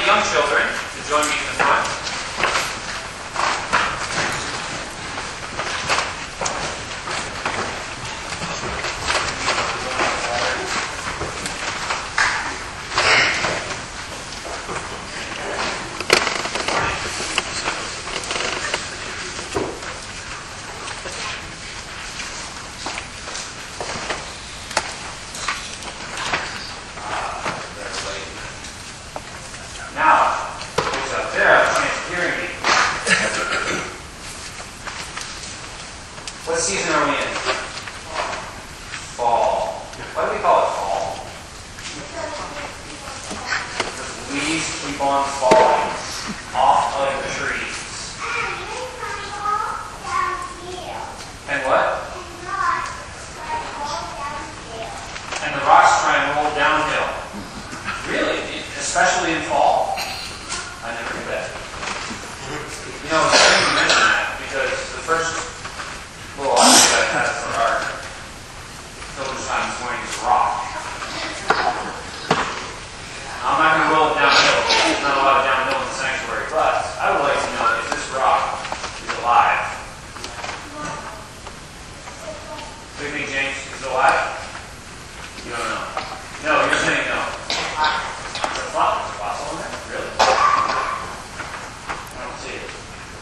young children to join me in the front. What season are we in? Fall. Why do we call it fall? Because leaves keep on falling off of the trees. And what? And the rocks try and roll downhill. Really? Especially in fall? I never knew that. You know, it's strange you mention that because the first little object I had for our village time this morning is a rock. I'm not going to roll it downhill. There's not a lot of downhill in the sanctuary, but I would like to know if this rock is alive. Do you think James is alive? You don't know. No, you're saying no. There's a fossil in there? Really? I don't see it.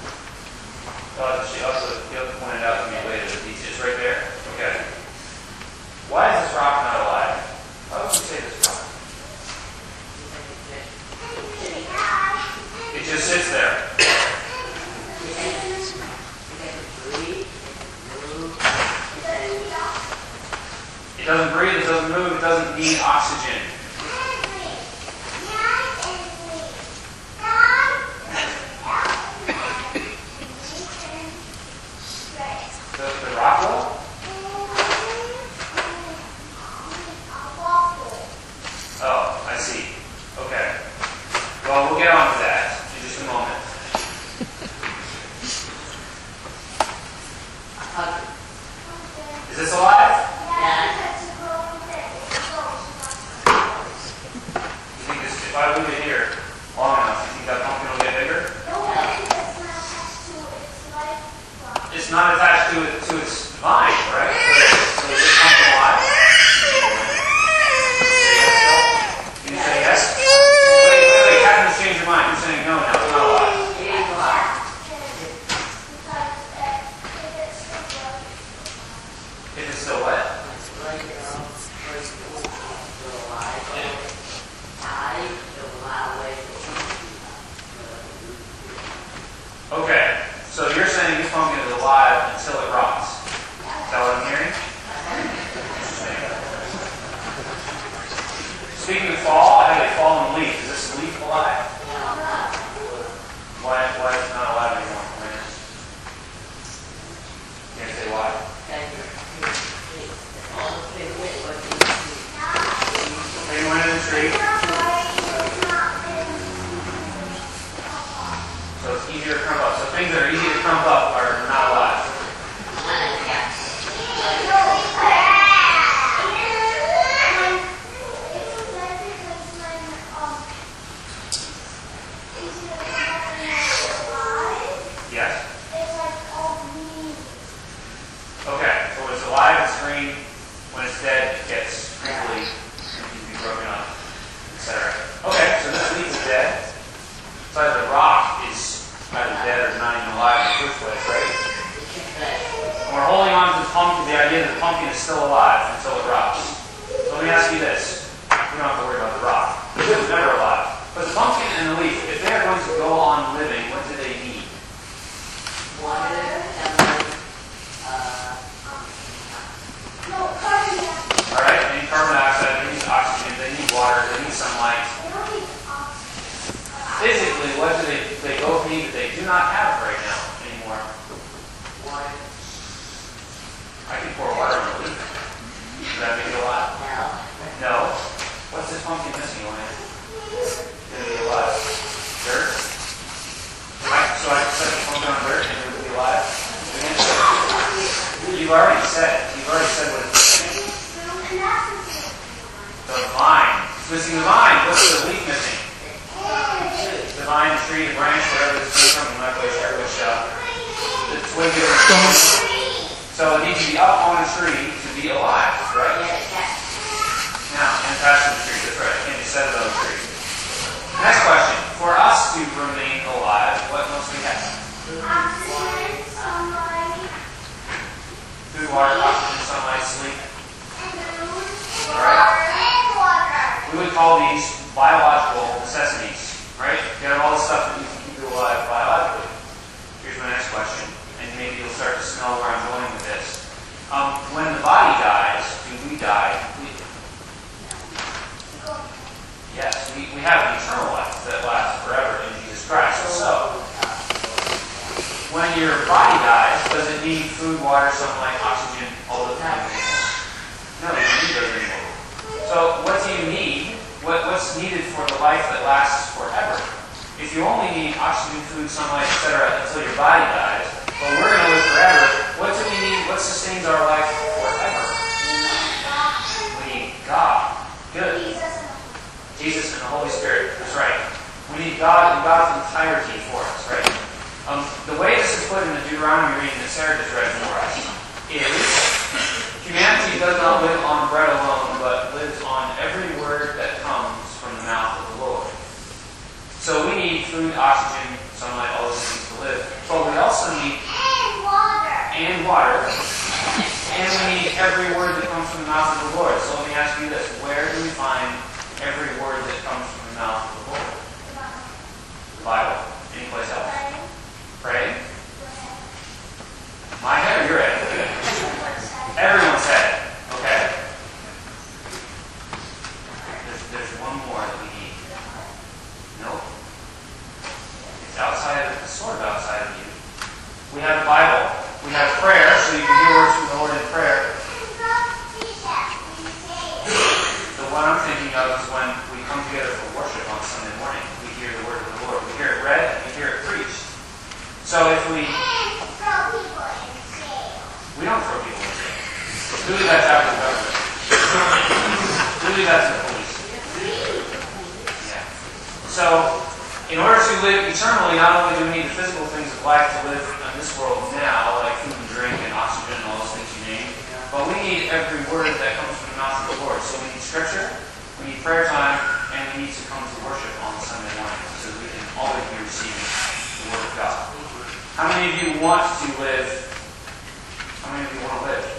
You'll point it out to me later. It's just right there? Okay. Why is this rock not alive? Why would you say this rock? It just sits there. It doesn't breathe, it doesn't move, it doesn't need oxygen. The rock will? Oh, I see. Okay. Well, we'll get on to that in just a moment. Is this alive? You think this, if I leave it here long enough, you think that pumpkin will get bigger? It's not attached to its vine, right? So is this pumpkin alive? Can you say yes? Wait. Captain, change your mind. You're saying no now. It's not alive. If it's still wet? Okay, so you're saying this pumpkin is alive until it rots. Is that what I'm hearing? Speaking of fall, I have a fallen leaf. Is this leaf alive? Why is it not alive anymore? Can't say why. They went in the tree. So it's easier to crump up. So things that are easy to crump up are not alive. Yes? Okay, so when it's alive, it's green. When it's dead, it gets crinkly and can be broken up, etc. Okay, so this leaf is dead. So the rock is either dead or not even alive in the first place, right? And we're holding on to the pumpkin, the idea that the pumpkin is still alive until it rots. So let me ask you this. We don't have to worry about the rock. It was never alive. But the pumpkin and the leaf, if they are going to go on living, what do they need? Water, Alright, they need carbon dioxide, they need oxygen, they need water, they need sunlight. Physically, what do they both need that they do not have right now anymore? water. I can pour water on the leaf. Does that make it alive? No. What's this pumpkin missing, Elaine? It's going to be alive. Dirt? So I can set the pumpkin on dirt and it will be alive? You've already said what it's missing. The vine. It's missing the vine. What's the leaf missing? tree, a branch, whatever this is from, I'm not quite sure which, the twig is. So it needs to be up on a tree to be alive, right? Now, and attached to the tree, that's right. It can't be set on a tree. Next question. For us to remain alive, what must we have? Oxygen, sunlight. Food, water, oxygen, sunlight, sleep. Water. We would call these biological necessities, right? You have all the stuff that you can keep you alive biologically. Here's my next question, and maybe you'll start to smell where I'm going with this. When the body dies, do we die completely? Yes, we have an eternal life that lasts forever in Jesus Christ. So, when your body dies, does it need food, water, sunlight, oxygen, all those things? No, you don't need those anymore. So what do you need? What's needed for the life that lasts forever? If you only need oxygen, food, sunlight, etc. until your body dies, but we're going to live forever, what do we need? What sustains our life forever? We need God. Good. Jesus and the Holy Spirit. That's right. We need God and God's entirety for us, right? The way this is put in the Deuteronomy reading that Sarah just read for us is humanity does not live on bread alone, but lives on every word that comes from the mouth of the Lord. So we need food, oxygen, sunlight, all those things to live. But we also need and water. And we need every word that comes from the mouth of the Lord. So let me ask you this. Where do we find every word that comes from the mouth of the Lord? The Bible. Any place else? Pray. My head or your head? Good. Everyone's head. Okay. There's one more that we need. Nope. It's outside of, sort of outside of you. We have the Bible. We have prayer, so you can hear words from the Lord in prayer. The one I'm thinking of is when we come together for worship on Sunday morning. We hear the word of the Lord. We hear it read, we hear it preached. So if we don't throw people in jail. We leave that out to the government. We leave that to the police. Yeah. So, in order to live eternally, not only do we need the physical things of life to live in this world now, like food and drink and oxygen and all those things you name, but we need every word that comes from the mouth of the Lord. So we need Scripture, we need prayer time, and we need to come to worship on Sunday morning so that we can always be receiving the Word of God. How many of you want to live? How many of you want to live?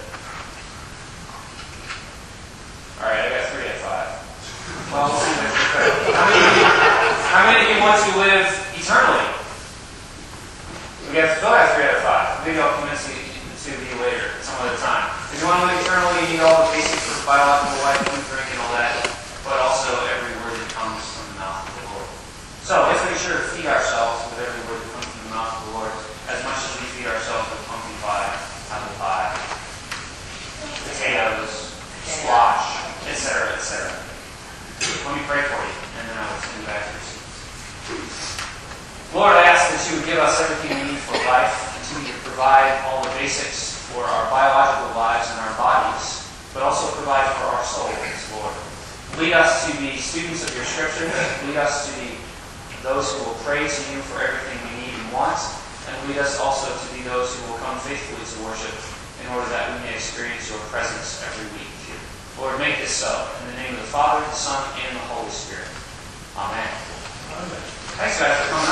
Alright, I got 3 out of 5. Well, we'll see if it's fair. How many of you want to live eternally? We still have 3 out of 5. Maybe I'll convince you later, some other time. If you want to live eternally, you need all the basics for biological life, food, drink, and all that, but also every word that comes from the mouth of the Lord. So let's make sure to feed ourselves with every word that comes from the mouth of the Lord, as much as we feed ourselves with pumpkin pie, apple pie, potatoes, squash, etc., etc. Let me pray for you, and then I will send you back to your seats. Lord, I ask that you would give us everything we need for life, continue to provide all the basics for our biological lives and our bodies, but also provide for our souls, Lord. Lead us to be students of your Scriptures. Lead us to be those who will pray to you for everything we need and want, and lead us also to be those who will come faithfully to worship in order that we may experience your presence every week here. Lord, make this so. In the name of the Father, the Son, and the Holy Spirit. Amen. Thanks, guys, for coming.